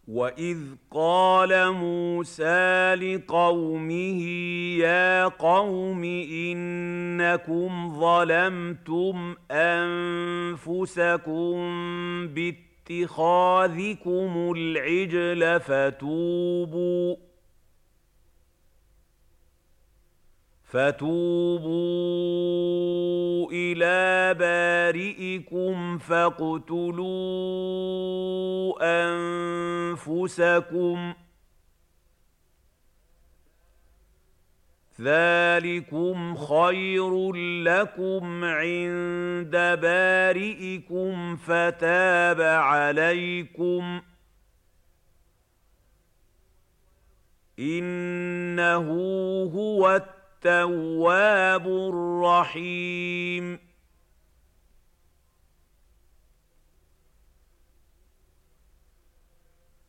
وَإِذْ قَالَ مُوسَىٰ لِقَوْمِهِ يَا قَوْمِ إِنَّكُمْ ظَلَمْتُمْ أَنفُسَكُم بِاتِّخَاذِكُمُ الْعِجْلَ فَتُوبُوا إِلَىٰ بَارِئِكُمْ فَاقْتُلُوا أَنفُسَكُمْ ذَٰلِكُمْ خَيْرٌ لَّكُمْ عِندَ بَارِئِكُمْ فَتَابَ عَلَيْكُمْ ۖ إِنَّهُ هُوَ التَّوَّابُ الرَّحِيمُ